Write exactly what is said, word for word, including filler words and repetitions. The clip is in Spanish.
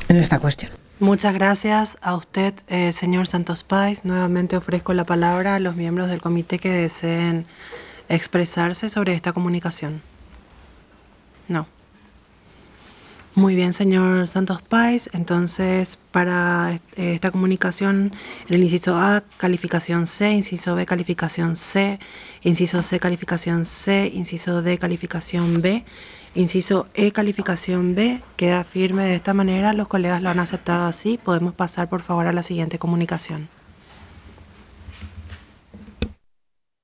en esta cuestión. Muchas gracias a usted, eh, señor Santos Páez. Nuevamente ofrezco la palabra a los miembros del comité que deseen expresarse sobre esta comunicación. No. Muy bien, señor Santos Páez. Entonces, para eh, esta comunicación, el inciso A, calificación C, inciso B, calificación C, inciso C, calificación C, inciso D, calificación B, inciso E, calificación B, queda firme de esta manera. Los colegas lo han aceptado así. Podemos pasar, por favor, a la siguiente comunicación.